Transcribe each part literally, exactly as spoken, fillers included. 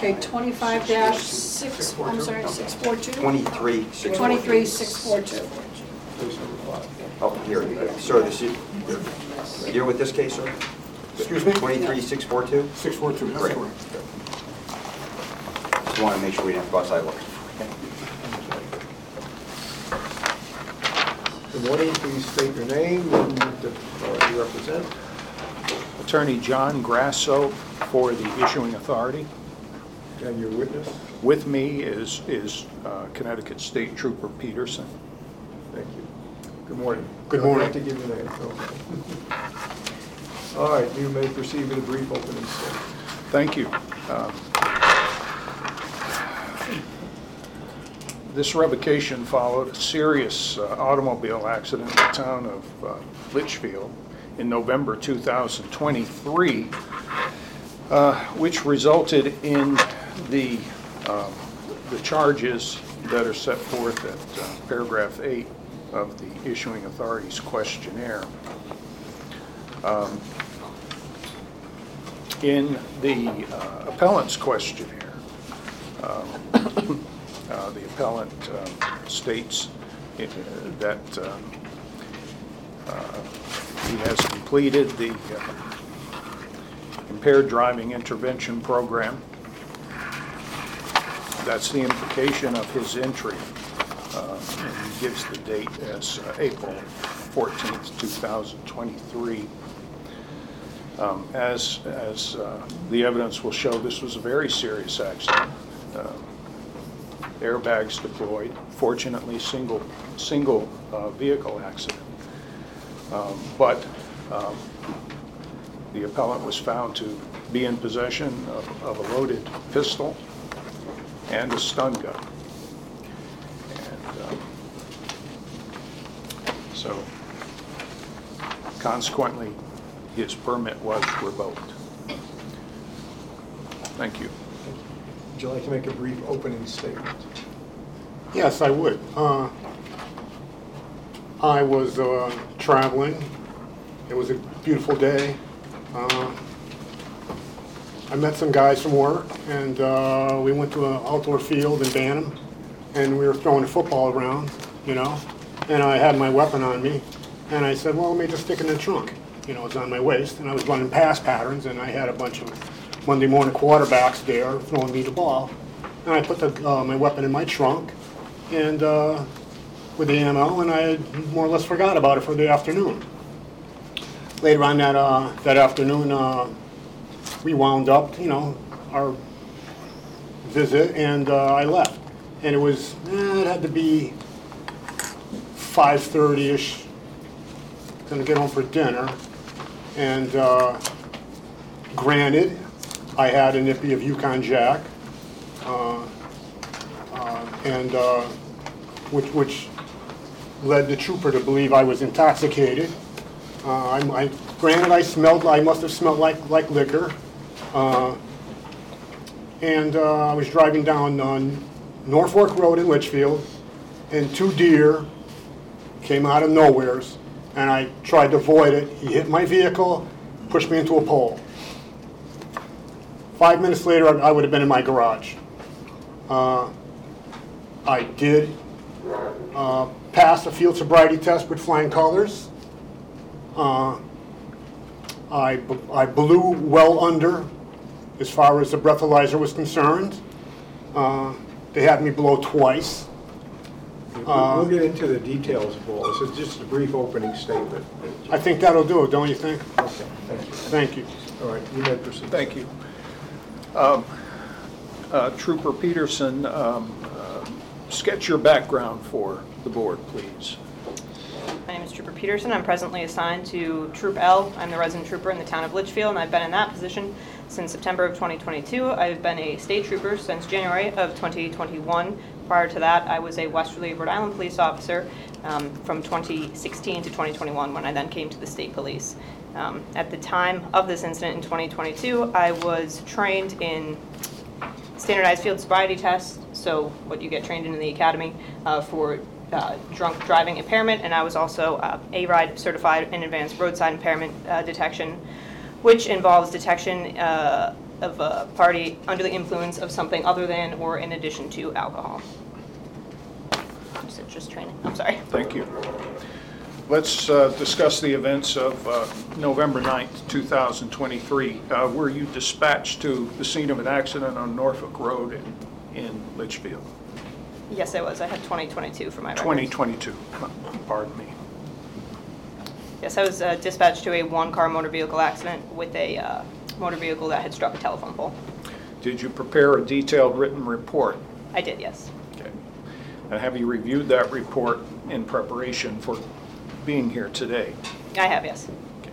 Okay, twenty-five dash six, I'm sorry, six four two? twenty-three six forty-two. Twenty-three six four two. Oh, here, uh, sir, this is, you're with this case, sir? Excuse me? twenty-three six forty-two? six four two, that's Great. correct. Just want to make sure we didn't have bus sidewalks. Good morning, please state your name and the authority you represent. Attorney John Grasso for the issuing authority. And your witness. With me is, is uh, Connecticut State Trooper Peterson. Thank you. Good morning. Good morning. I have to give your name. Okay. All right, you may proceed with a brief opening statement. Thank you. Um, This revocation followed a serious uh, automobile accident in the town of uh, Litchfield in November two thousand twenty-three, uh, which resulted in the, um, the charges that are set forth at uh, paragraph eight of the issuing authority's questionnaire. Um, in the uh, appellant's questionnaire, um, Uh, the appellant uh, states uh, that um, uh, he has completed the uh, impaired driving intervention program. That's the implication of his entry. Uh, and he gives the date as uh, April fourteenth, two thousand twenty-three. Um, as as uh, the evidence will show, this was a very serious accident. Uh, airbags deployed, fortunately single single uh, vehicle accident. Um, but um, the appellant was found to be in possession of, of a loaded pistol and a stun gun. And um, so consequently, his permit was revoked. Thank you. Would you like to make a brief opening statement? Yes, I would. Uh, I was uh, traveling. It was a beautiful day. Uh, I met some guys from work, and uh, we went to an outdoor field in Bantam, and we were throwing a football around, you know, and I had my weapon on me, and I said, well, let me just stick it in the trunk. You know, it's on my waist, and I was running pass patterns, and I had a bunch of Monday morning quarterbacks there throwing me the ball, and I put the, uh, my weapon in my trunk, and uh, with the ammo, and I more or less forgot about it for the afternoon. Later on that uh, that afternoon, uh, we wound up, you know, our visit, and uh, I left. And it was, eh, it had to be five thirty-ish. Gonna get home for dinner, and uh, granted, I had a nippy of Yukon Jack, uh, uh, and uh, which which led the trooper to believe I was intoxicated. Uh, I, I, granted, I smelled. I must have smelled like like liquor, uh, and uh, I was driving down on Norfolk Road in Litchfield, and two deer came out of nowheres, and I tried to avoid it. He hit my vehicle, pushed me into a pole. Five minutes later, I would have been in my garage. Uh, I did uh, pass a field sobriety test with flying colors. Uh, I, I blew well under as far as the breathalyzer was concerned. Uh, they had me blow twice. Uh, we'll get into the details of all this. It's just a brief opening statement. I think that'll do it, don't you think? Okay, thank you. Thank you. All right, you may proceed. Thank you. Um, uh, Trooper Peterson, um, uh, sketch your background for the board, please. My name is Trooper Peterson. I'm presently assigned to Troop L. I'm the resident trooper in the town of Litchfield, and I've been in that position since September of twenty twenty-two. I've been a state trooper since January of twenty twenty-one. Prior to that, I was a Westerly, Rhode Island police officer um, from twenty sixteen to twenty twenty-one, when I then came to the state police. Um, at the time of this incident in twenty twenty-two, I was trained in standardized field sobriety tests, so what you get trained in in the academy uh, for uh, drunk driving impairment, and I was also uh, A RIDE certified in advanced roadside impairment uh, detection, which involves detection uh, of a party under the influence of something other than or in addition to alcohol. You said just training, I'm sorry. Thank you. Let's uh, discuss the events of uh, November ninth, two thousand twenty-three. Uh, Were you dispatched to the scene of an accident on Norfolk Road in, in Litchfield? Yes, I was. I had twenty twenty-two for my records. twenty twenty-two, pardon me. Yes, I was uh, dispatched to a one-car motor vehicle accident with a uh, motor vehicle that had struck a telephone pole. Did you prepare a detailed written report? I did, yes. Okay. And have you reviewed that report in preparation for being here today? I have, yes.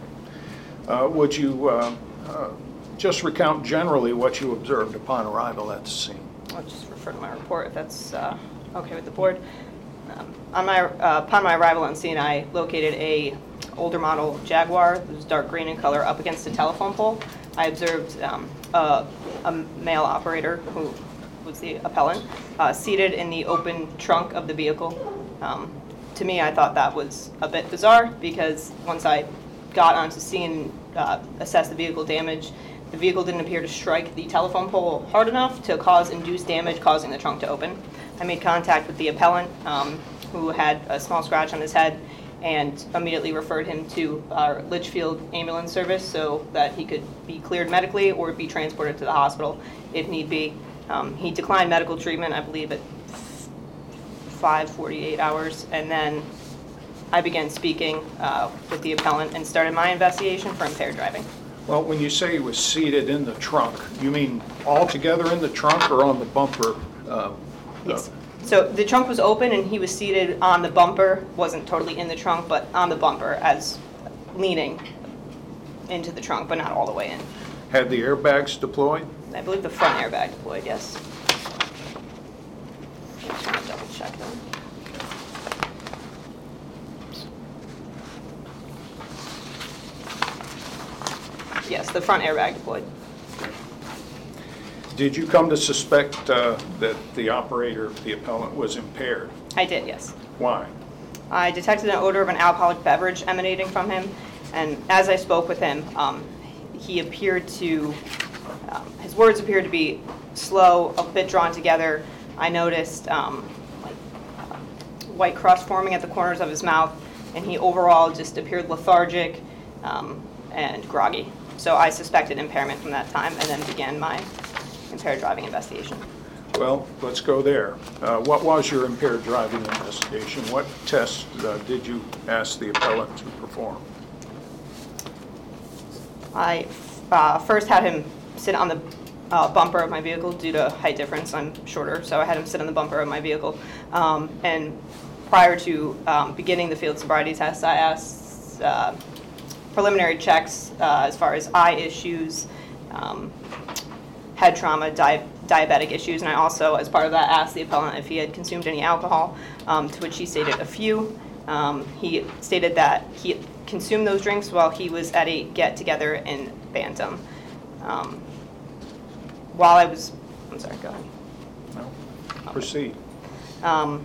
Uh, Would you uh, uh, just recount generally what you observed upon arrival at the scene? I'll just refer to my report if that's uh, okay with the board. Um, on my, uh, upon my arrival on scene, I located a older model Jaguar. It was dark green in color up against a telephone pole. I observed um, a, a male operator who was the appellant uh, seated in the open trunk of the vehicle. Um, to me, I thought that was a bit bizarre because once I got onto scene and uh, assessed the vehicle damage, the vehicle didn't appear to strike the telephone pole hard enough to cause induced damage, causing the trunk to open. I made contact with the appellant, um, who had a small scratch on his head, and immediately referred him to our Litchfield ambulance service so that he could be cleared medically or be transported to the hospital if need be. Um, he declined medical treatment, I believe, at five forty-eight hours, and then I began speaking uh, with the appellant and started my investigation for impaired driving. Well, when you say he was seated in the trunk, you mean all together in the trunk or on the bumper? uh, Yes. So the trunk was open and he was seated on the bumper, wasn't totally in the trunk, but on the bumper as leaning into the trunk, but not all the way in. Had the airbags deployed? I believe the front airbag deployed, yes. Just want to double check them. Yes, the front airbag deployed. Did you come to suspect uh, that the operator, the appellant, was impaired? I did, yes. Why? I detected an odor of an alcoholic beverage emanating from him, and as I spoke with him, um, he appeared to, um, his words appeared to be slow, a bit drawn together. I noticed um, like, uh, white crust forming at the corners of his mouth, and he overall just appeared lethargic um, and groggy. So I suspected impairment from that time and then began my impaired driving investigation. Well, let's go there. Uh, What was your impaired driving investigation? What tests uh, did you ask the appellant to perform? I uh, first had him sit on the uh, bumper of my vehicle due to height difference. I'm shorter, so I had him sit on the bumper of my vehicle. Um, and prior to um, beginning the field sobriety test, I asked uh, preliminary checks uh, as far as eye issues, um, head trauma, di diabetic issues, and I also, as part of that, asked the appellant if he had consumed any alcohol, um, to which he stated a few. Um, he stated that he consumed those drinks while he was at a get-together in Bantam. Um, while I was, I'm sorry, go ahead. No? Proceed. Um,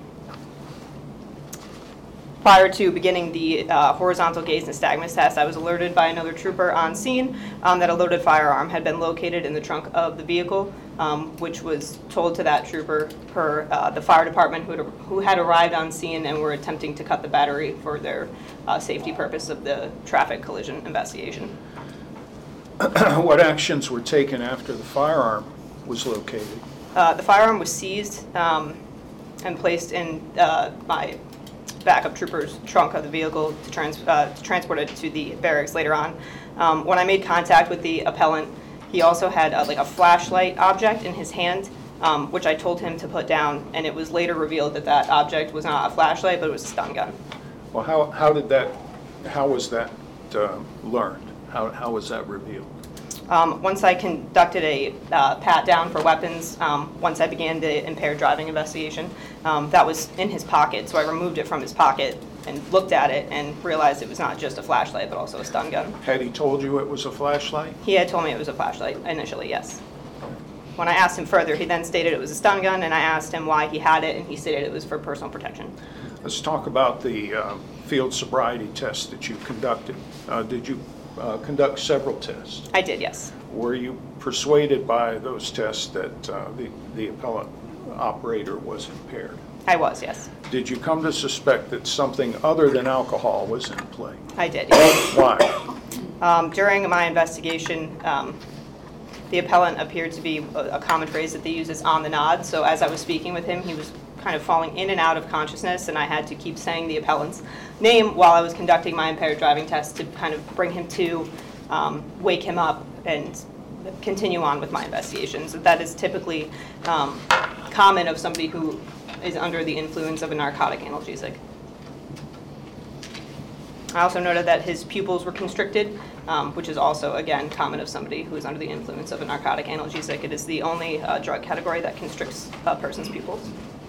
Prior to beginning the uh, horizontal gaze nystagmus test, I was alerted by another trooper on scene um, that a loaded firearm had been located in the trunk of the vehicle, um, which was told to that trooper per uh, the fire department who had, who had arrived on scene and were attempting to cut the battery for their uh, safety purpose of the traffic collision investigation. What actions were taken after the firearm was located? Uh, the firearm was seized um, and placed in uh, my backup trooper's trunk of the vehicle to, trans uh, to transport it to the barracks later on. Um, when I made contact with the appellant, he also had uh, like a flashlight object in his hand, um, which I told him to put down, and it was later revealed that that object was not a flashlight, but it was a stun gun. Well, how, how did that, how was that uh, learned? How, how was that revealed? Um, once I conducted a uh, pat down for weapons, um, once I began the impaired driving investigation, um, that was in his pocket, so I removed it from his pocket and looked at it and realized it was not just a flashlight, but also a stun gun. Had he told you it was a flashlight? He had told me it was a flashlight initially, yes. When I asked him further, he then stated it was a stun gun, and I asked him why he had it, and he stated it was for personal protection. Let's talk about the uh, field sobriety test that you conducted. Uh, did you uh, conduct several tests? I did, yes. Were you persuaded by those tests that uh, the, the appellant operator was impaired? I was, yes. Did you come to suspect that something other than alcohol was in play? I did, yes. Why? Um, during my investigation, um, the appellant appeared to be a, a common phrase that they use is on the nod. So as I was speaking with him, he was kind of falling in and out of consciousness, and I had to keep saying the appellant's name while I was conducting my impaired driving test to kind of bring him to, um, wake him up, and continue on with my investigations. That is typically um, common of somebody who is under the influence of a narcotic analgesic. I also noted that his pupils were constricted, um, which is also, again, common of somebody who is under the influence of a narcotic analgesic. It is the only uh, drug category that constricts a person's pupils.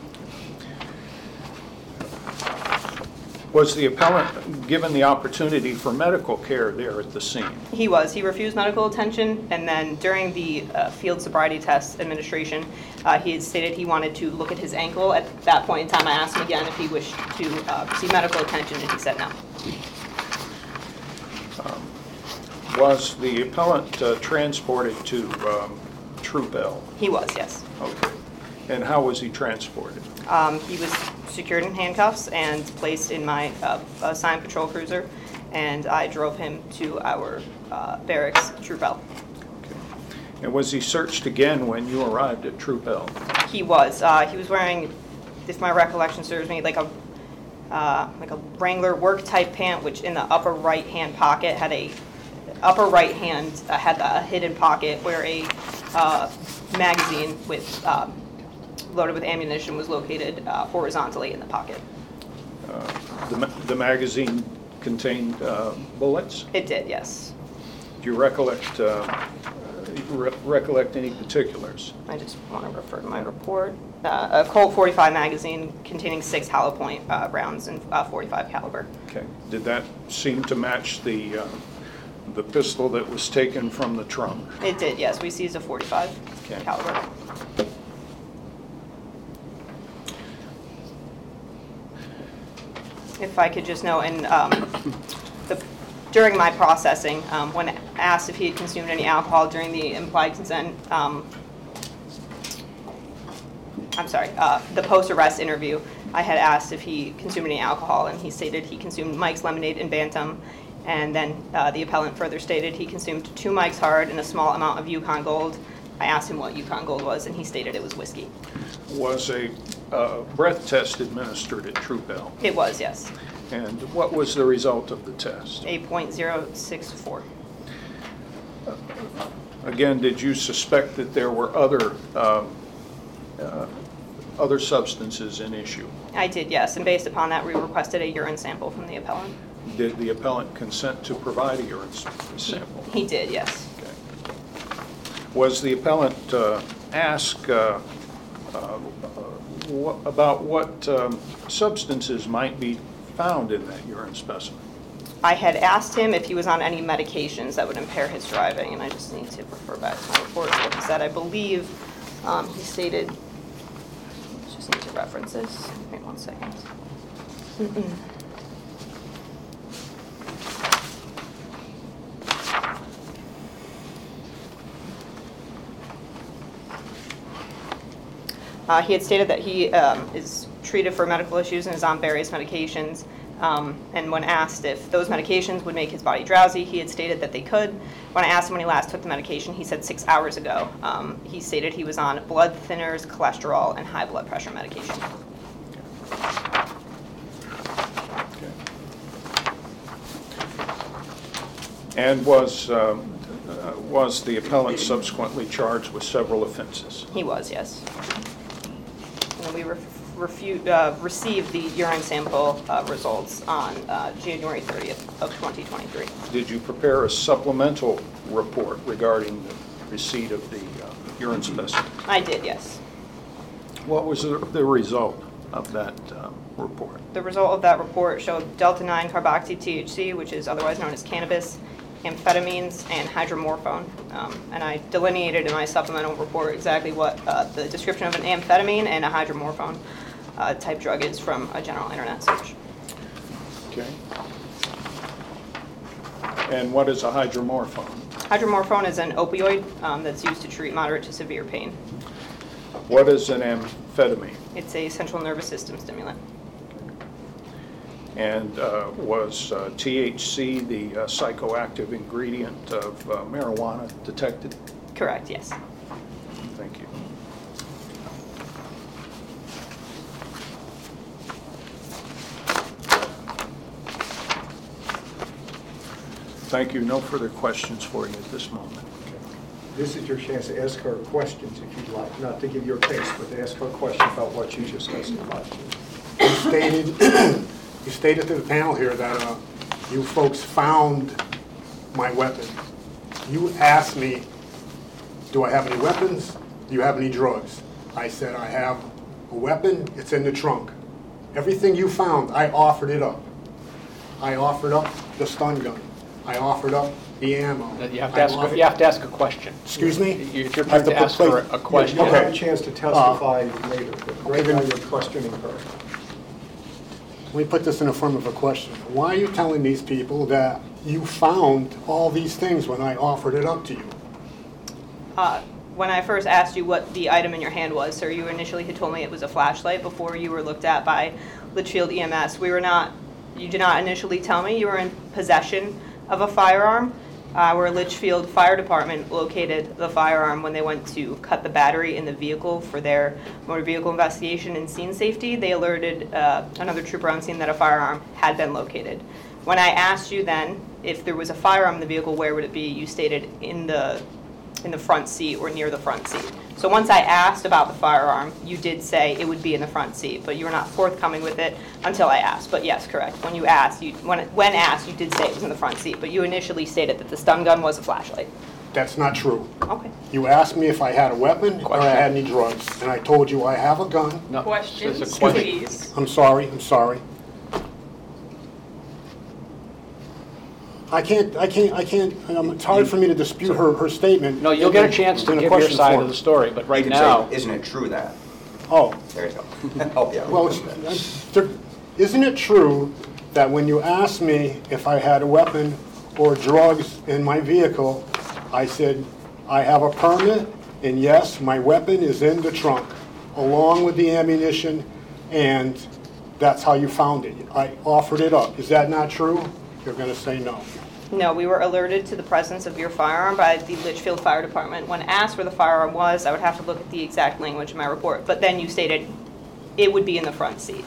Was the appellant given the opportunity for medical care there at the scene? He was. He refused medical attention, and then during the uh, field sobriety test administration, uh, he had stated he wanted to look at his ankle. At that point in time, I asked him again if he wished to uh, receive medical attention, and he said no. Um, was the appellant uh, transported to um, Troop L? He was, yes. Okay. And how was he transported? Um, he was secured in handcuffs and placed in my uh, assigned patrol cruiser, and I drove him to our uh, barracks, Troop L. Okay. And was he searched again when you arrived at Troop L? He was. Uh, he was wearing, if my recollection serves me, like a uh, like a Wrangler work type pant, which in the upper right hand pocket had a upper right hand uh, had a hidden pocket where a uh, magazine with um, loaded with ammunition was located uh, horizontally in the pocket. Uh, the, ma the magazine contained uh, bullets? It did, yes. Do you recollect uh, re recollect any particulars? I just want to refer to my report. Uh, a Colt forty-five magazine containing six hollow point uh, rounds and uh, forty-five caliber. Okay. Did that seem to match the uh, the pistol that was taken from the trunk? It did, yes. We seized a forty-five Okay. caliber. If I could just know, and um, the, during my processing, um, when asked if he had consumed any alcohol during the implied consent, um, I'm sorry, uh, the post-arrest interview, I had asked if he consumed any alcohol, and he stated he consumed Mike's Lemonade and Bantam, and then uh, the appellant further stated he consumed two Mike's Hard and a small amount of Yukon Gold. I asked him what Yukon Gold was, and he stated it was whiskey. Was a uh, breath test administered at Troop L? It was, yes. And what was the result of the test? A point zero six four. Again, did you suspect that there were other um, uh, other substances in issue? I did, yes, and based upon that, we requested a urine sample from the appellant. Did the appellant consent to provide a urine s- sample? He did, yes. Okay. Was the appellant uh, asked uh, uh, wha- about what um, substances might be found in that urine specimen? I had asked him if he was on any medications that would impair his driving, and I just need to refer back to my report to what he said. I believe um, he stated, just need to reference this. Wait one second. Mm-mm. Uh, he had stated that he um, is treated for medical issues and is on various medications. Um, and when asked if those medications would make his body drowsy, he had stated that they could. When I asked him when he last took the medication, he said six hours ago. Um, he stated he was on blood thinners, cholesterol, and high blood pressure medication. Okay. And was um, uh, was the appellant subsequently charged with several offenses? He was, yes. And we re refu uh, received the urine sample uh, results on uh, January thirtieth of twenty twenty-three. Did you prepare a supplemental report regarding the receipt of the uh, urine specimen? I did, yes. What was the, the result of that uh, report? The result of that report showed delta nine carboxy T H C, which is otherwise known as cannabis, amphetamines, and hydromorphone. Um, and I delineated in my supplemental report exactly what uh, the description of an amphetamine and a hydromorphone uh, type drug is from a general internet search. Okay. And what is a hydromorphone? Hydromorphone is an opioid um, that's used to treat moderate to severe pain. What is an amphetamine? It's a central nervous system stimulant. And uh, was uh, T H C, the uh, psychoactive ingredient of uh, marijuana, detected? Correct, yes. Thank you. Thank you. No further questions for you at this moment. This is your chance to ask her questions if you'd like, not to give your case, but to ask her questions about what you just testified to. You stated, you stated to the panel here that uh, you folks found my weapon. You asked me, do I have any weapons? Do you have any drugs? I said, I have a weapon, it's in the trunk. Everything you found, I offered it up. I offered up the stun gun. I offered up the ammo. You have to I ask, offered- you have to ask a question. Excuse me? It's your I have turn to put ask her place- a question. You'll have a Okay. chance to testify later, but right then- now you're questioning her. Let me put this in the form of a question. Why are you telling these people that you found all these things when I offered it up to you? Uh, When I first asked you what the item in your hand was, sir, you initially had told me it was a flashlight before you were looked at by Litchfield E M S. We were not, you did not initially tell me you were in possession of a firearm. Our Litchfield Fire Department located the firearm when they went to cut the battery in the vehicle for their motor vehicle investigation and scene safety. They alerted uh, another trooper on scene that a firearm had been located. When I asked you then if there was a firearm in the vehicle, where would it be? You stated in the in the front seat or near the front seat. So once I asked about the firearm, you did say it would be in the front seat, but you were not forthcoming with it until I asked. But yes, correct. When you asked, you, when, when asked, you did say it was in the front seat, but you initially stated that the stun gun was a flashlight. That's not true. Okay. You asked me if I had a weapon or I Question. had any drugs, and I told you I have a gun. No, Questions, it's a question. please. I'm sorry, I'm sorry. I can't, I can't, I can't, um, it's hard for me to dispute her, her statement. No, you'll get a chance to in a give your question side form. of the story, but You right can now, say, isn't it true that? Oh, There you go. Help you out. well, it's- there- isn't it true that when you asked me if I had a weapon or drugs in my vehicle, I said, I have a permit, and yes, my weapon is in the trunk, along with the ammunition, and that's how you found it. I offered it up. Is that not true? You're going to say no. No, we were alerted to the presence of your firearm by the Litchfield Fire Department. When asked where the firearm was, I would have to look at the exact language in my report, but then you stated it would be in the front seat.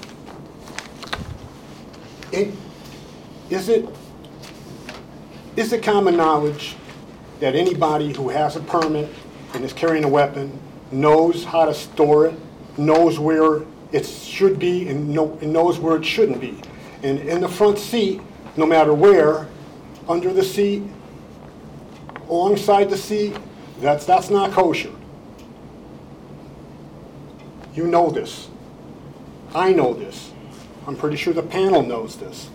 It- Is it, is it common knowledge that anybody who has a permit and is carrying a weapon knows how to store it, knows where it should be, and know- and knows where it shouldn't be? And in the front seat, no matter where, under the seat, alongside the seat, that's, that's not kosher. You know this. I know this. I'm pretty sure the panel knows this.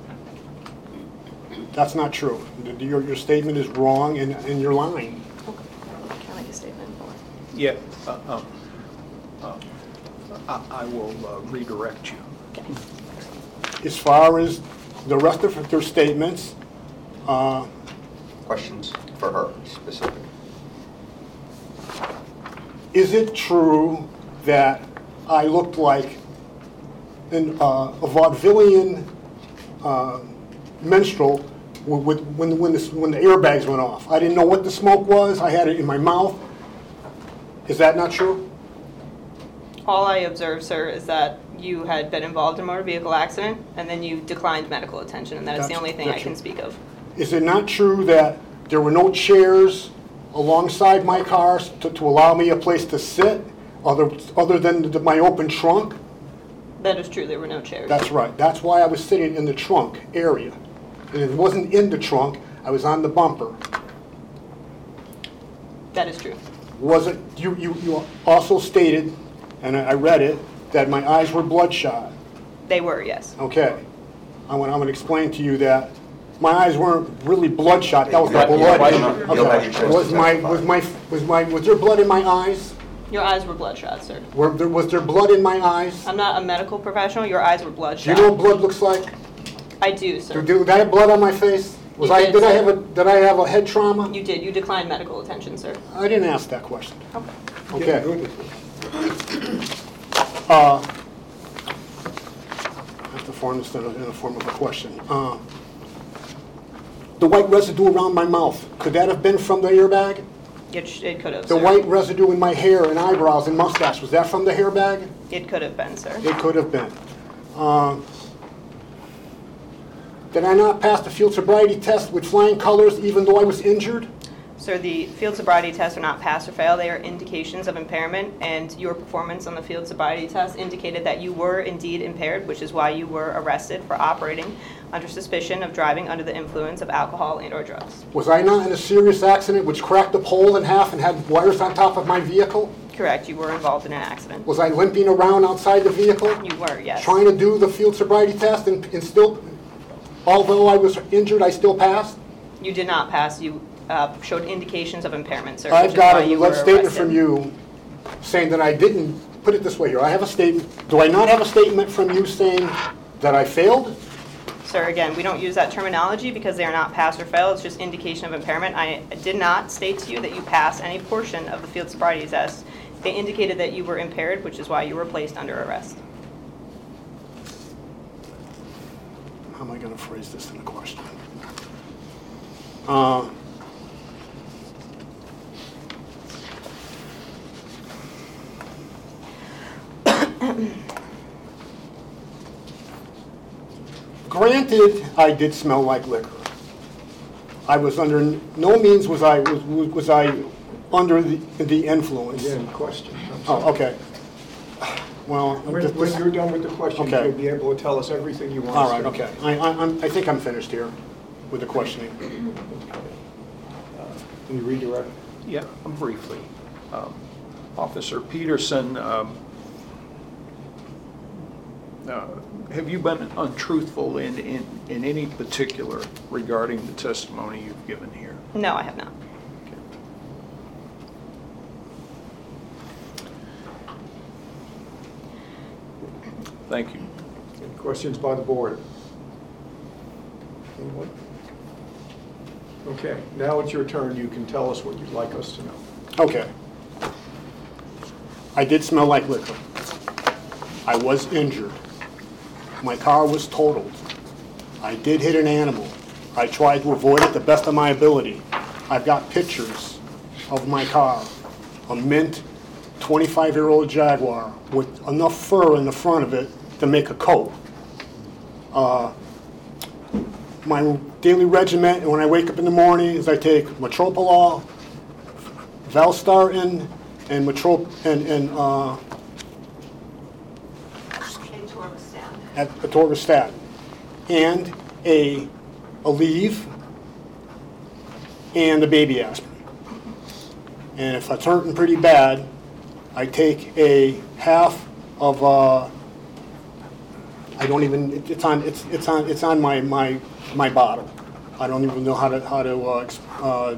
That's not true. Your, your statement is wrong and, and you're lying. Can I make a statement? Yeah, uh, um, uh, I I will uh, redirect you. As far as the rest of their statements, uh, Questions for her specific. is it true that I looked like an, uh, a vaudevillian uh, minstrel with, with, when, when, this, when the airbags went off? I didn't know what the smoke was. I had it in my mouth. Is that not true? All I observed, sir, is that you had been involved in a motor vehicle accident, and then you declined medical attention, and that is the That's- only thing I that's can true. speak of. Is it not true that there were no chairs alongside my cars to, to allow me a place to sit, other, other than the, my open trunk? That is true, there were no chairs. That's right. That's why I was sitting in the trunk area. And it wasn't in the trunk, I was on the bumper. That is true. Was it, you, you, you also stated, and I I read it, that my eyes were bloodshot. They were, yes. Okay. I want, I'm going to explain to you that my eyes weren't really bloodshot, that was the Right, yeah, blood. why don't- you'll have your Okay. chance Was to my, testify. was my, was my, was there blood in my eyes? Your eyes were bloodshot, sir. Were there, was there blood in my eyes? I'm not a medical professional, your eyes were Do bloodshot. you know what blood looks like? I do, Do, sir. do I have blood on my face? Was You I, did, did I sir. have a, did I have a head trauma? You did. You declined medical attention, sir. I didn't ask that question. Okay. Getting Okay. good at this. Uh, I have to form this in, a, in the form of a question. Uh, the white residue around my mouth, could that have been from the airbag? It, sh- it could have, The sir. white residue in my hair and eyebrows and mustache, was that from the airbag? It could have been, sir. It could have been. Uh, did I not pass the field sobriety test with flying colors even though I was injured? Sir, the field sobriety tests are not pass or fail. They are indications of impairment, and your performance on the field sobriety test indicated that you were indeed impaired, which is why you were arrested for operating under suspicion of driving under the influence of alcohol and or drugs. Was I not in a serious accident which cracked the pole in half and had wires on top of my vehicle? Correct, you were involved in an accident. Was I limping around outside the vehicle? You were, yes. Trying to do the field sobriety test and, and still, although I was injured, I still passed? You did not pass. You uh, showed indications of impairment, sir. I've which is got why a you alleged were statement arrested. from you saying that I didn't, put it this way here, I have a statement, do I not have a statement from you saying that I failed? Sir, again, we don't use that terminology because they are not pass or fail. It's just indication of impairment. I did not state to you that you passed any portion of the field sobriety test. They indicated that you were impaired, which is why you were placed under arrest. How am I going to phrase this in a question? Uh, Granted, I did smell like liquor. I was under no means was I was was I under the, the influence. Again, question. I'm sorry. Oh, okay. Well, When, this- when you're done with the questions, Okay. you'll be able to tell us everything you want all us right, to. okay. I, I, I'm, I think I'm finished here with the questioning. Can you redirect? Yeah, briefly. Um, Officer Peterson, um, uh, have you been untruthful in, in, in any particular regarding the testimony you've given here? No, I have not. Thank you. Any questions by the board? Anyone? Okay, now it's your turn. You can tell us what you'd like us to know. Okay. I did smell like liquor. I was injured. My car was totaled. I did hit an animal. I tried to avoid it the best of my ability. I've got pictures of my car, a mint twenty-five-year-old Jaguar with enough fur in the front of it to make a coat. Uh, my daily regimen when I wake up in the morning is I take Metropolol, Valsartan, and Metrop and and uh, at atorvastatin, and a Aleve and a baby aspirin. And if it's hurting pretty bad, I take a half of uh, I don't even it's on it's it's on it's on my my my bottle. I don't even know how to how to uh, ex- uh,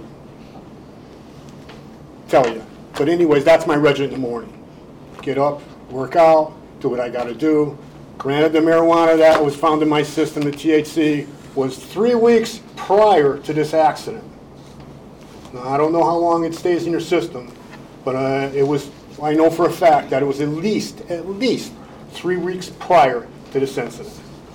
tell you. But anyways, that's my regimen in the morning. Get up, work out, do what I got to do. Granted, the marijuana that was found in my system, the T H C, was three weeks prior to this accident. Now, I don't know how long it stays in your system, but uh, it was. I know for a fact that it was at least at least three weeks prior to this incident.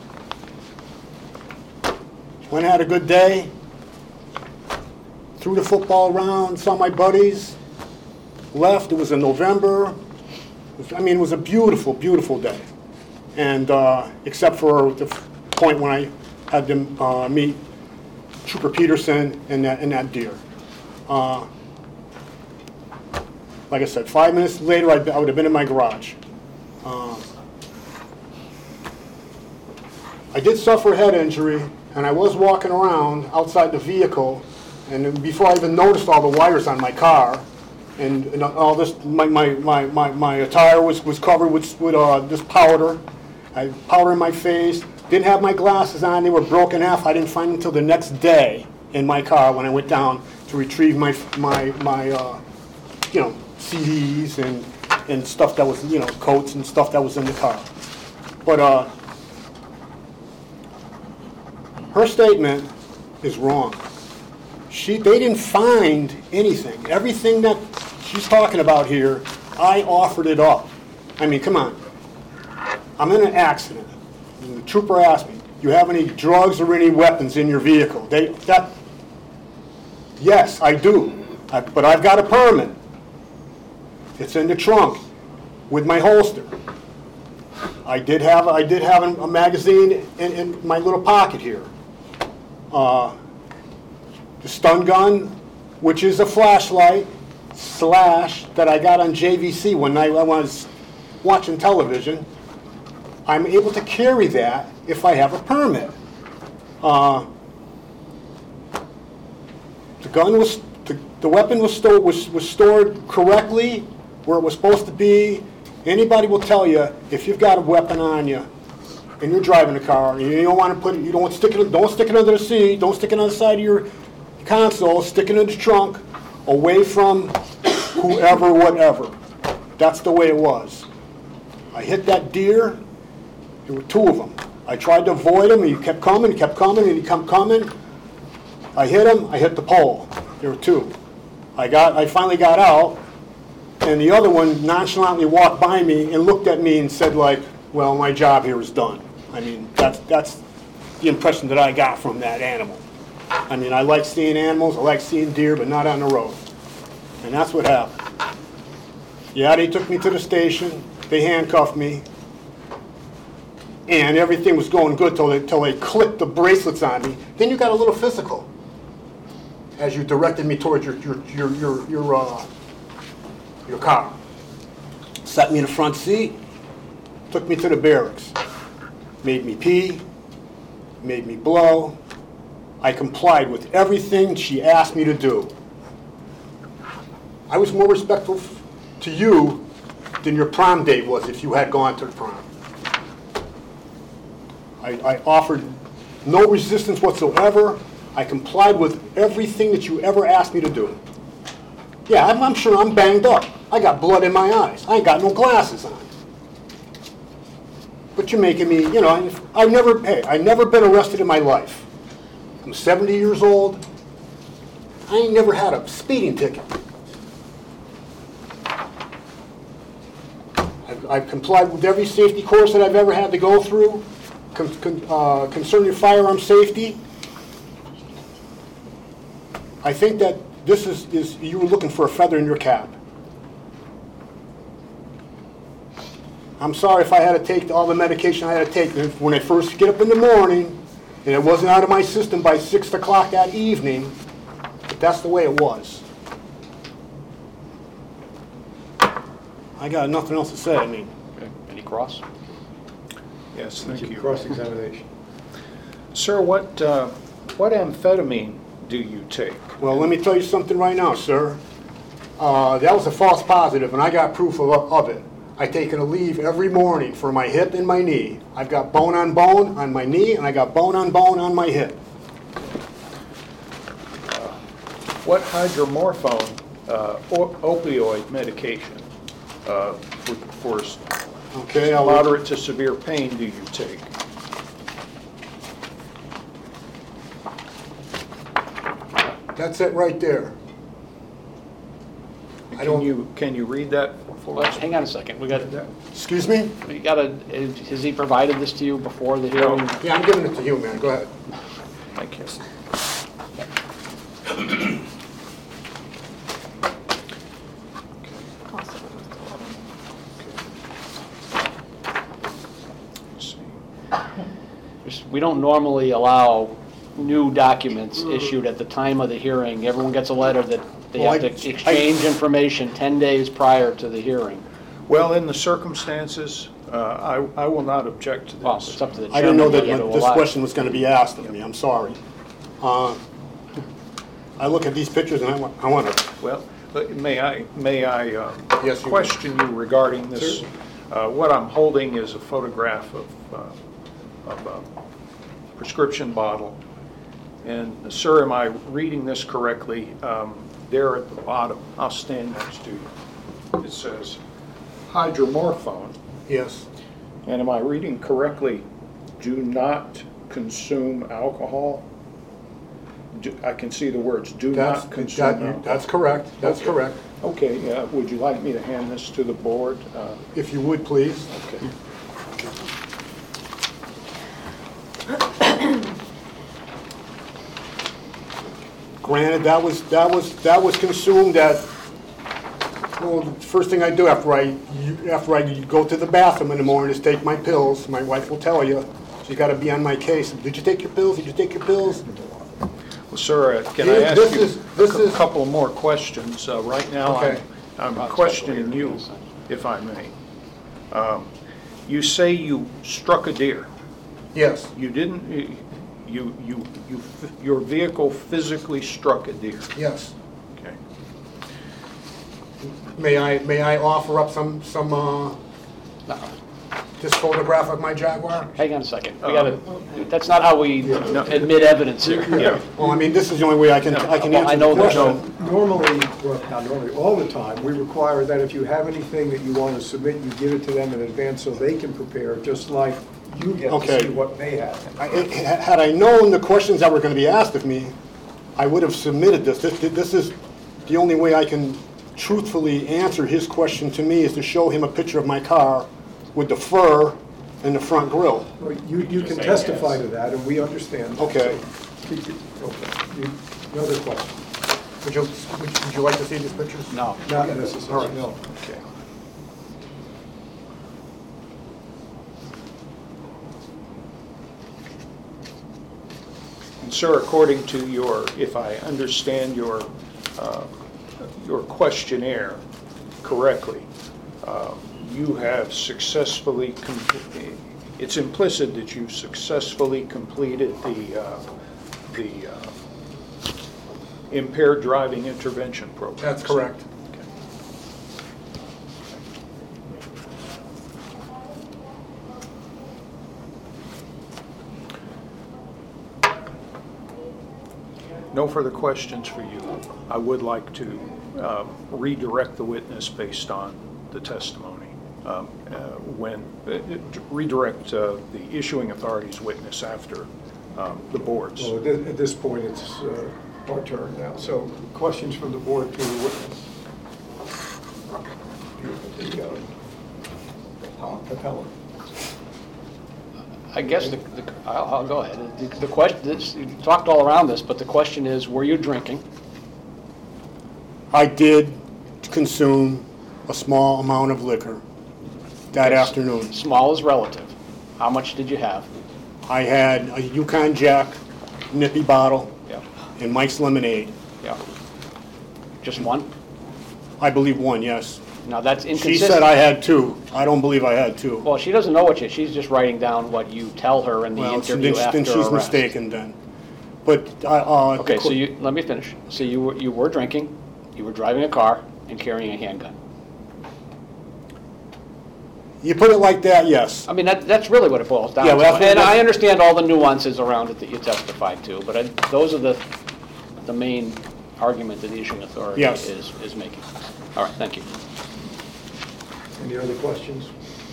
Went and had a good day. Threw the football around, saw my buddies. Left. It was in November. It was- I mean, it was a beautiful, beautiful day. And uh, except for the f- point when I had to uh, meet Trooper Peterson and that and that deer. Uh, like I said, five minutes later, I'd be, I would have been in my garage. Uh, I did suffer a head injury, and I was walking around outside the vehicle, and then before I even noticed all the wires on my car, and, and all this, my, my, my, my, my attire was, was covered with, with uh, this powder. I had powder in my face, didn't have my glasses on, they were broken off. I didn't find them until the next day in my car when I went down to retrieve my, my, my uh, you know, C Ds and, and stuff that was, you know, coats and stuff that was in the car. But uh, her statement is wrong. She, they didn't find anything. Everything that she's talking about here, I offered it up. I mean, come on. I'm in an accident. And the trooper asked me, "Do you have any drugs or any weapons in your vehicle?" They, that, yes, I do. I, but I've got a permit. It's in the trunk with my holster. I did have, I did have a magazine in, in my little pocket here. Uh, the stun gun, which is a flashlight, slash, that I got on J V C when I, I was watching television. I'm able to carry that if I have a permit. Uh, the gun was, the, the weapon was, sto was, was stored correctly where it was supposed to be. Anybody will tell you, if you've got a weapon on you and you're driving a car and you don't want to put it, you don't want to stick it, don't stick it under the seat, don't stick it on the side of your console, stick it in the trunk, away from whoever, whatever. That's the way it was. I hit that deer. There were two of them. I tried to avoid him, and he kept coming, he kept coming, and he kept coming. I hit him, I hit the pole. There were two. I got, I finally got out, and the other one nonchalantly walked by me and looked at me and said, like, "Well, my job here is done." I mean, that's, that's the impression that I got from that animal. I mean, I like seeing animals, I like seeing deer, but not on the road. And that's what happened. Yeah, they took me to the station, they handcuffed me, and everything was going good till they, till they clipped the bracelets on me. Then you got a little physical as you directed me towards your, your, your, your, your, uh, your car. Sat me in the front seat, took me to the barracks, made me pee, made me blow. I complied with everything she asked me to do. I was more respectful to you than your prom date was if you had gone to the prom. I, I offered no resistance whatsoever. I complied with everything that you ever asked me to do. Yeah, I'm, I'm sure I'm banged up. I got blood in my eyes. I ain't got no glasses on. But you're making me, you know, I've never, hey, I've never been arrested in my life. I'm seventy years old. I ain't never had a speeding ticket. I've, I've complied with every safety course that I've ever had to go through con, con, uh, concerning firearm safety. I think that this is, is, you were looking for a feather in your cap. I'm sorry if I had to take all the medication I had to take when I first get up in the morning and it wasn't out of my system by six o'clock that evening, but that's the way it was. I got nothing else to say. I mean, Okay. Any cross? Yes, thank you. Cross-examination. Sir, what, uh, what amphetamine do you take? well, let me tell you something right now, sir. Uh, that was a false positive, and I got proof of, of it. I take a leave every morning for my hip and my knee. I've got bone on bone on my knee, and I got bone on bone on my hip. What hydromorphone uh, o- opioid medication uh, for, for Okay, I'll moderate to severe pain do you take? That's it right there. I Can don't. you, can you read that for Well, us? hang on a second. We got, Excuse me? we got a, has he provided this to you before the hearing? Yeah, I'm giving it to you, man. Go ahead. Thank you. Let's see. Just- We don't normally allow new documents issued at the time of the hearing. Everyone gets a letter that they Well, have to I- I- exchange information ten days prior to the hearing. Well, in the circumstances, uh, I, I will not object to Well, this. it's up to the I didn't know chairman that whether to this allow. question was going to be asked of me. I'm sorry. Uh, I look at these pictures and I want, I want to, Well, but may I, may I uh, Yes, you may. question you regarding this? Uh, What I'm holding is a photograph of, uh, of a prescription bottle. And sir, am I reading this correctly? Um, There at the bottom, I'll stand next to you. It says hydromorphone. yes. And am I reading correctly, do not consume alcohol? do- I can see the words, do That's, not that- consume you- alcohol. that's correct, that's Okay. correct. Okay, uh, would you like me to hand this to the board? Uh, If you would, please. Okay. Granted, that was, that was, that was consumed at, well, the first thing I do after I, you- after I go to the bathroom in the morning is take my pills. My wife will tell you, she's gotta be on my case. Did you take your pills? Did you take your pills? Well, sir, uh, can I This- ask this you is- this a cou- is- couple more questions? Uh, Right now, Okay. I'm I'm questioning you, if I may. Um, You say you struck a deer. Yes, You didn't, you, you, you, your vehicle physically struck a deer. yes. Okay. May I, may I offer up some, some, uh, No. this photograph of my Jaguar? Hang on a second. We gotta, that's not how we admit evidence here. Yeah. Well, I mean, this is the only way I can, I can Well, I answer know the that. question. Normally, well, not normally, all the time, we require that if you have anything that you want to submit, you give it to them in advance so they can prepare, just like you get to Okay. see what they have. I- it- Had I known the questions that were going to be asked of me, I would have submitted this. This this is the only way I can truthfully answer his question to me is to show him a picture of my car with the fur and the front grille. Well, You, you can testify to that, and we understand. Okay. So, keep it- okay. You- Another question? Would you, would would you like to see these pictures? No. Not necessarily, no. Okay. And sir, according to your, if I understand your, uh, your questionnaire correctly, uh, you have successfully, com- it's implicit that you successfully completed the, uh, the uh, impaired driving intervention program. That's correct. Okay. No further questions for you. I would like to um, redirect the witness based on the testimony. Um, uh, When, uh, redirect uh, the issuing authority's witness after um, the board's. Well, at thi- at this point, it's uh, our turn now. So questions from the board to the witness? The, uh, Appellant. I guess the, the- I'll, I'll go ahead. The, the question, this, you talked all around this, but the question is, were you drinking? I did consume a small amount of liquor that Yes. afternoon. Small is relative. How much did you have? I had a Yukon Jack nippy bottle Yeah, and Mike's Lemonade. yeah. Just one? I believe one, yes. Now, that's She inconsistent. said I had two. I don't believe I had two. Well, she doesn't know what you, she's just writing down what you tell her in the Well, so interview then after then she's arrest. mistaken then. But, uh... uh, Okay, so you, let me finish. So you were, you were drinking, you were driving a car, and carrying a handgun. You put it like that, yes. I mean, that, that's really what it boils down Yeah, to. well, that's- And I that's- understand all the nuances around it that you testified to, but I, those are the, the main argument that the issuing authority Yes. is, is making. All right, thank you. Any other questions?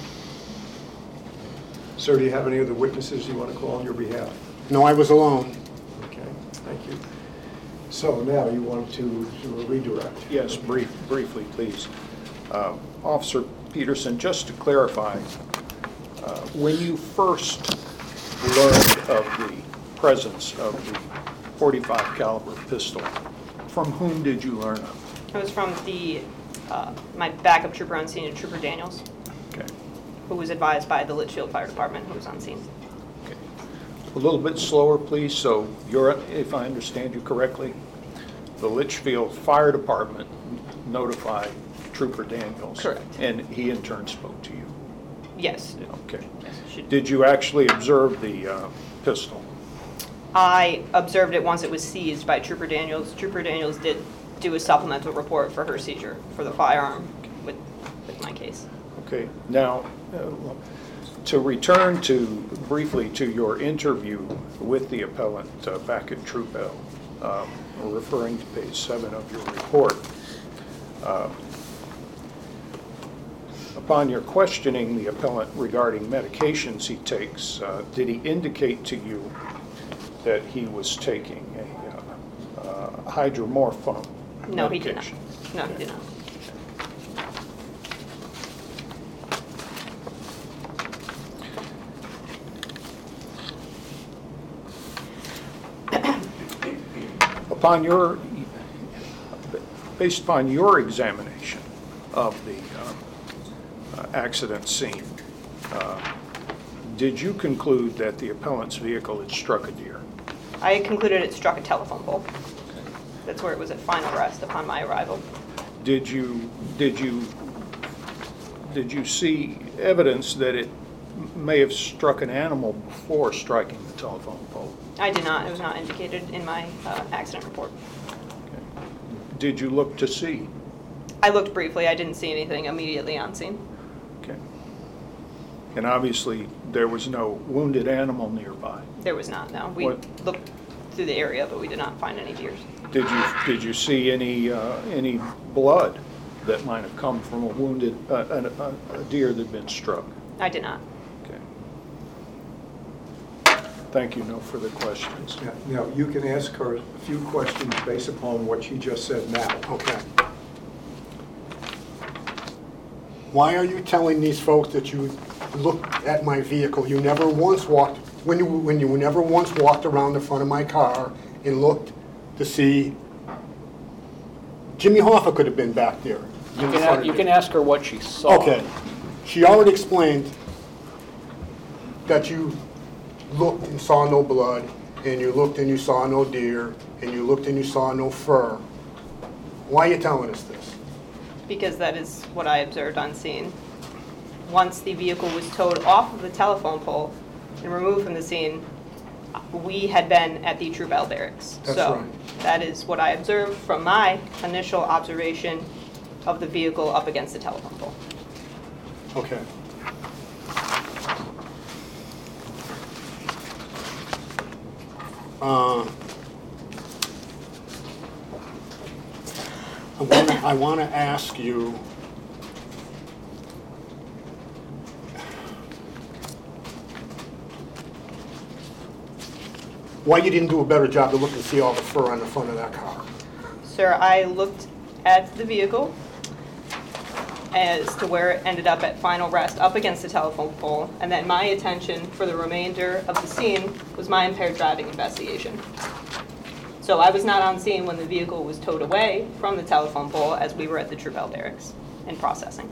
Sir, do you have any other witnesses you want to call on your behalf? No, I was alone. Okay, thank you. So now you want to do a redirect? Yes, brief, briefly, please. Uh, Officer Peterson, just to clarify, uh, when you first learned of the presence of the forty-five caliber pistol, from whom did you learn of? It was from the, uh, my backup trooper on scene, Trooper Daniels, Okay, who was advised by the Litchfield Fire Department, who was on scene. okay. A little bit slower, please. So you're, if I understand you correctly, the Litchfield Fire Department notified Trooper Daniels. Correct. And he in turn spoke to you. Yes. Okay. She- Did you actually observe the uh, pistol? I observed it once it was seized by Trooper Daniels. Trooper Daniels did do a supplemental report for her seizure for the firearm with, with my case. Okay, now, uh, to return to, briefly to your interview with the appellant uh, back at Troop L, um, referring to page seven of your report. uh, Upon your questioning the appellant regarding medications he takes, uh, did he indicate to you that he was taking a uh, hydromorphone No, he did not. medication? No, he did not. Upon your, based upon your examination of the uh, uh, accident scene, uh, did you conclude that the appellant's vehicle had struck a deer? I concluded it struck a telephone pole. That's where it was at final rest upon my arrival. Did you, did you, did you see evidence that it may have struck an animal before striking the telephone pole? I did not. It was not indicated in my uh, accident report. Did you look to see? I looked briefly. I didn't see anything immediately on scene. Okay. And obviously, there was no wounded animal nearby. There was not, no. We What- looked through the area, but we did not find any deers. Did you, did you see any, uh, any blood that might have come from a wounded, uh, a a- a deer that had been struck? I did not. Okay. Thank you. No further questions. Yeah, Now, you can ask her a few questions based upon what she just said now. Okay. Why are you telling these folks that you looked at my vehicle? You never once walked, when you, when you never once walked around the front of my car and looked to see, Jimmy Hoffa could have been back there. You in can, front a- of you you. can ask her what she saw. Okay. She already explained that you looked and saw no blood, and you looked and you saw no deer, and you looked and you saw no fur. Why are you telling us this? Because that is what I observed on scene. Once the vehicle was towed off of the telephone pole and removed from the scene, we had been at the Troop L barracks. That's So right. that is what I observed from my initial observation of the vehicle up against the telephone pole. Okay. Uh, I want to I want to ask you, why you didn't do a better job to look and see all the fur on the front of that car? Sir, I looked at the vehicle as to where it ended up at final rest, up against the telephone pole, and then my attention for the remainder of the scene was my impaired driving investigation. So I was not on scene when the vehicle was towed away from the telephone pole as we were at the Troop L barracks in processing.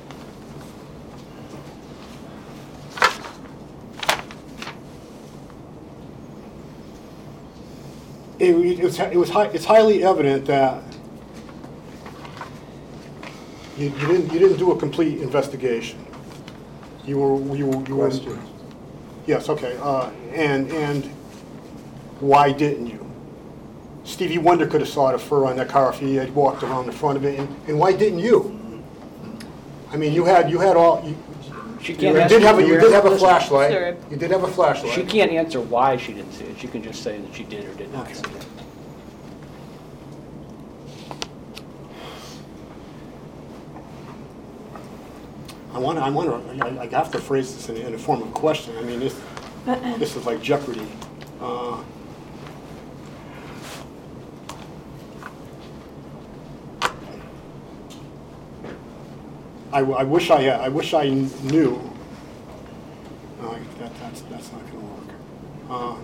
It, it was, it was high, it's highly evident that you, you didn't you didn't do a complete investigation. You were you were you were Questions? yes, okay. Uh, and and why didn't you? Stevie Wonder could have saw the fur on that car if he had walked around the front of it. And, and why didn't you? I mean, you had you had all. You, She you can't did answer, have a you did have a flashlight. Sir. You did have a flashlight. she can't answer why she didn't see it. She can just say that she did or did not Okay. see it. I want to, I want to, I, I have to phrase this in, in a form of question. I mean, this, this is like Jeopardy. Uh, I, I wish I, I wish I knew. No, I- that, that's, that's not going to work. Uh,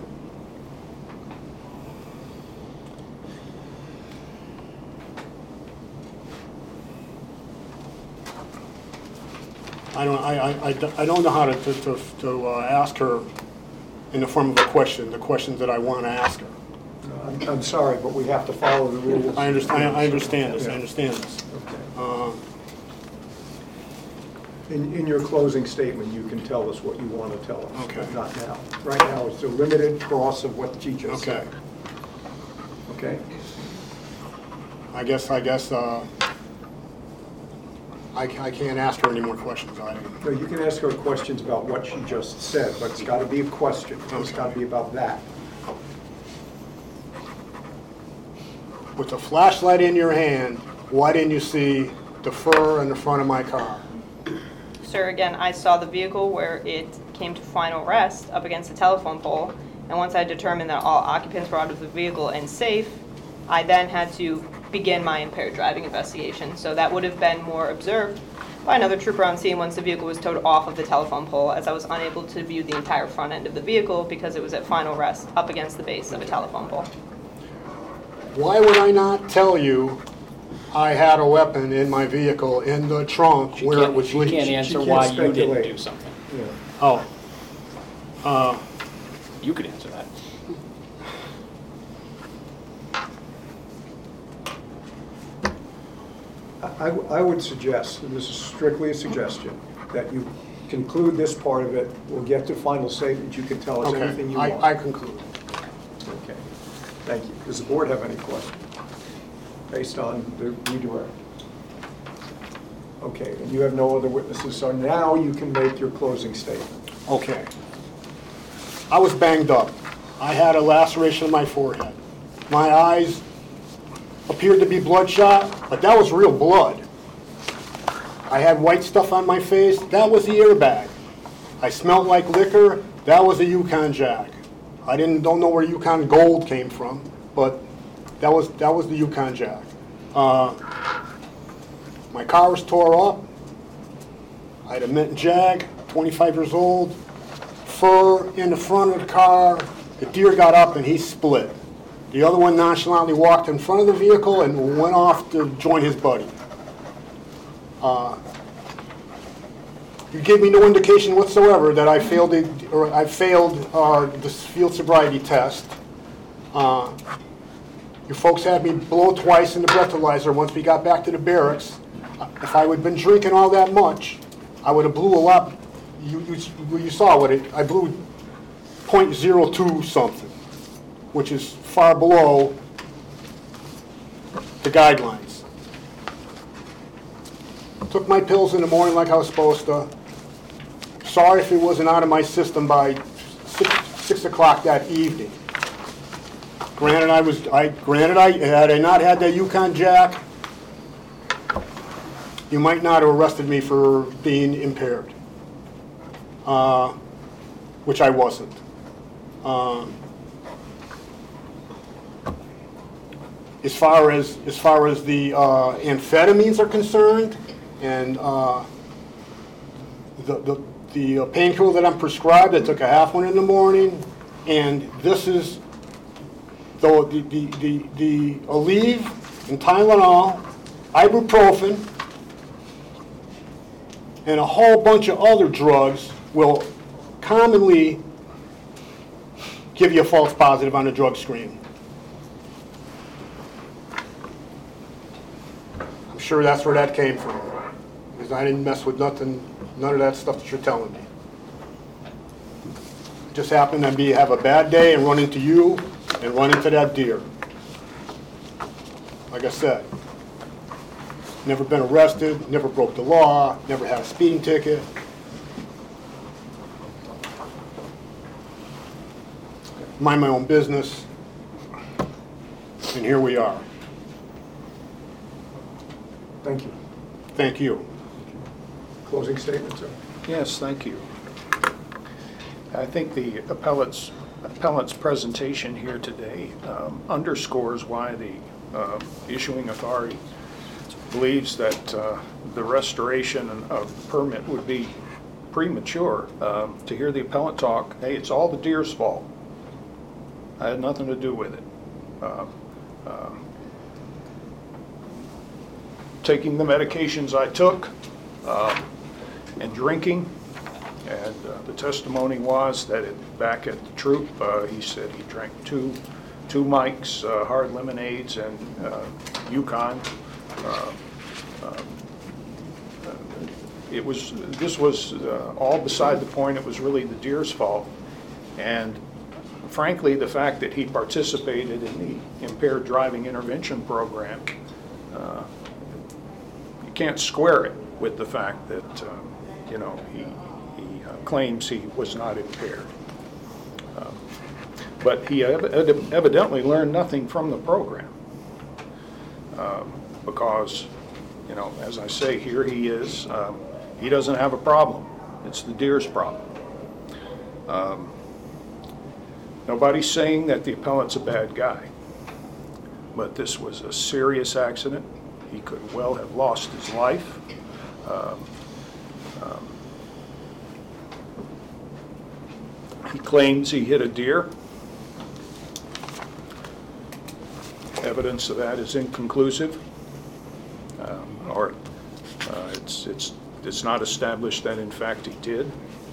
I don't, I, I- I, don't- I don't know how to, to, to, to uh, ask her in the form of a question, the questions that I want to ask her. I'm I'm sorry, but we have to follow the rules. I understand, I understand this, I understand this. Okay. Uh, In, in your closing statement, you can tell us what you want to tell us, Okay. but not now. Right now, it's a limited cross of what she just Okay, said. Okay? I guess, I guess, uh, I, I can't ask her any more questions. I, No, you can ask her questions about what she just said, but it's got to be a question. It's got to be about that. with the flashlight in your hand, why didn't you see the fur in the front of my car? Sir, again, I saw the vehicle where it came to final rest up against the telephone pole, and once I determined that all occupants were out of the vehicle and safe, I then had to begin my impaired driving investigation. So that would have been more observed by another trooper on scene once the vehicle was towed off of the telephone pole, as I was unable to view the entire front end of the vehicle because it was at final rest up against the base of a telephone pole. Why would I not tell you I had a weapon in my vehicle in the trunk She where it can't- was She leaked? can't answer can't why you didn't speculate. do something. Yeah. Oh. Uh, You could answer that. I, I would suggest, and this is strictly a suggestion, that you conclude this part of it. We'll get to final statement. You can tell us anything Okay, you I, want. I conclude. Okay, thank you. Does the board have any questions based on the redirect? Okay, and you have no other witnesses, so now you can make your closing statement. Okay. I was banged up. I had a laceration in my forehead. My eyes appeared to be bloodshot, but that was real blood. I had white stuff on my face. That was the airbag. I smelled like liquor. That was a Yukon Jack. I didn't don't know where Yukon Gold came from, but that was that was the Yukon Jack. Uh, my car was tore up. I had a mint Jag, twenty-five years old. Fur in the front of the car. The deer got up and he split. The other one nonchalantly walked in front of the vehicle and went off to join his buddy. Uh, you gave me no indication whatsoever that I failed it, or I failed uh, this field sobriety test. Uh, you folks had me blow twice in the breathalyzer once we got back to the barracks. If I would have been drinking all that much, I would have blew a lot. You, you, you saw what it, I blew point zero two something, which is far below the guidelines. Took my pills in the morning like I was supposed to. Sorry if it wasn't out of my system by six, six o'clock that evening. Granted, I was, I, granted, I, had I not had that Yukon Jack, you might not have arrested me for being impaired. Uh, which I wasn't. Uh, as far as as far as the uh, amphetamines are concerned, and uh, the the, the uh, painkiller that I'm prescribed, I took a half one in the morning, and this is the the the the, the Aleve and Tylenol, ibuprofen, and a whole bunch of other drugs will commonly give you a false positive on the drug screen. I'm sure that's where that came from, because I didn't mess with nothing, none of that stuff that you're telling me. Just happened to be have a bad day and run into you and run into that deer. Like I said, never been arrested, never broke the law, never had a speeding ticket. Mind my own business, and here we are. Thank you. Thank you. Closing statement, sir. Yes, thank you. I think the appellate's, appellant's presentation here today um, underscores why the uh, issuing authority believes that uh, the restoration of the permit would be premature. Um, to hear the appellant talk, hey, it's all the deer's fault. I had nothing to do with it. Uh, uh, taking the medications I took uh, and drinking, and uh, the testimony was that it, back at the troop, uh, he said he drank two, two Mike's uh, hard lemonades and uh, Yukon. Uh, uh, it was, this was uh, all beside the point. It was really the deer's fault. And frankly, the fact that he participated in the impaired driving intervention program, uh, you can't square it with the fact that, uh, you know, he, he uh, claims he was not impaired. Uh, but he ev evidently learned nothing from the program uh, because, you know, as I say, here he is. Um, he doesn't have a problem. It's the deer's problem. Um, Nobody's saying that the appellant's a bad guy. but this was a serious accident. He could well have lost his life. Um, um, He claims he hit a deer. Evidence of that is inconclusive, um, or uh, it's, it's, it's not established that in fact he did.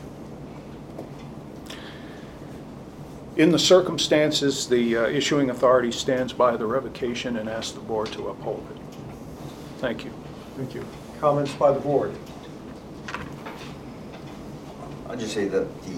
In the circumstances, the uh, issuing authority stands by the revocation and asks the board to uphold it. Thank you. Thank you. Comments by the board? I'll just say that the,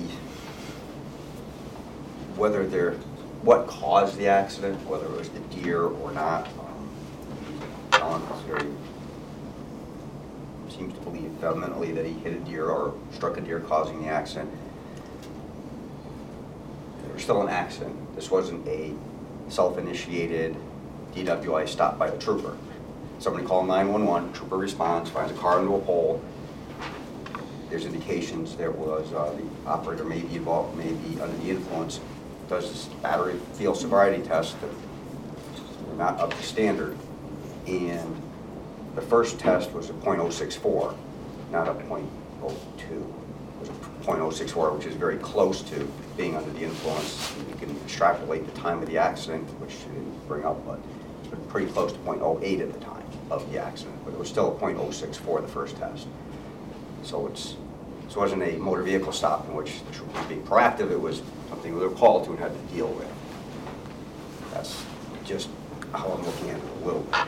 whether there, what caused the accident, whether it was the deer or not, um, Alan is very, seems to believe vehemently that he hit a deer or struck a deer causing the accident. There was still an accident. This wasn't a self-initiated D W I stop by a trooper. Somebody called nine one one, trooper responds, finds a car into a pole. There's indications there was, uh, the operator may be involved, may be under the influence, does this battery field sobriety test that were not up to standard. And the first test was a point oh six four, not a point oh two. It was a point oh six four, which is very close to being under the influence. You can extrapolate the time of the accident, which you didn't bring up, but it's pretty close to point oh eight at the time of the accident. But it was still a point oh six four the first test. So it's, so it wasn't a motor vehicle stop in which the trooper was being proactive. It was something they were called to and had to deal with. That's just how I'm looking at it a little bit.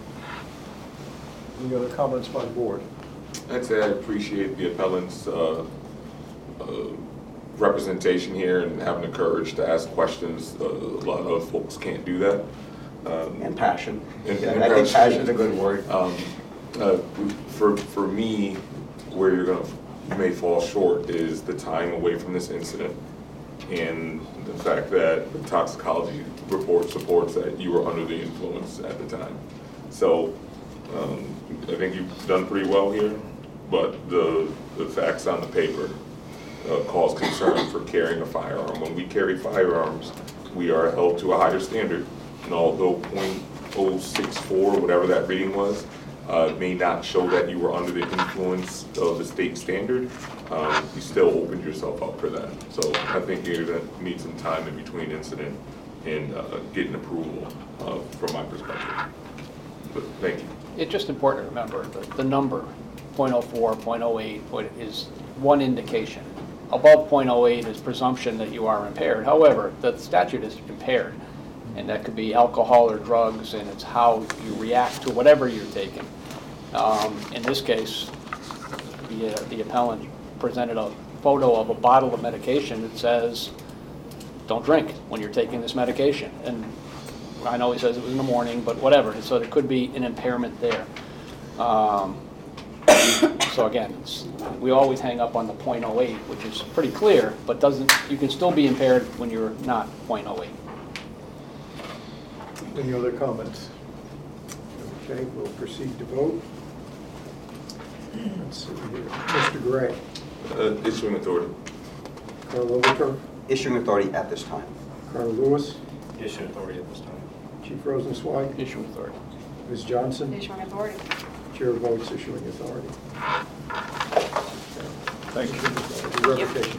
Any other comments by the board? I'd say I appreciate the appellant's uh, uh, representation here and having the courage to ask questions. Uh, a lot of other folks can't do that. Um, And passion. And- Yeah, and I think passion. passion is a good word. Um, uh, for, for me, where you're gonna, you may fall short is the time away from this incident and the fact that the toxicology report supports that you were under the influence at the time. So, um, I think you've done pretty well here, but the, the facts on the paper uh, cause concern for carrying a firearm. When we carry firearms, we are held to a higher standard. And although point oh six four, whatever that reading was, uh, may not show that you were under the influence of the state standard, um, you still opened yourself up for that. So I think you're gonna need some time in between incident and uh, getting approval uh, from my perspective. But thank you. It's just important to remember the, the number, point oh four, point oh eight, point, is one indication. Above point oh eight is presumption that you are impaired. However, the statute is impaired, and that could be alcohol or drugs, and it's how you react to whatever you're taking. Um, in this case, the, uh, the appellant presented a photo of a bottle of medication that says, don't drink when you're taking this medication. And I know he says it was in the morning, but whatever, so there could be an impairment there. Um, so again, it's, we always hang up on the point oh eight, which is pretty clear, but doesn't, you can still be impaired when you're not point oh eight. Any other comments? Okay, we'll proceed to vote. Let's see here. Mister Gray, Uh, issuing authority. Colonel Overturf, Issuing authority at this time. Colonel Lewis, Issue authority at this time. Chief Rosenzweig, Issue authority. Miz Johnson, Issuing authority. Chair votes issuing authority. Thank you. The revocation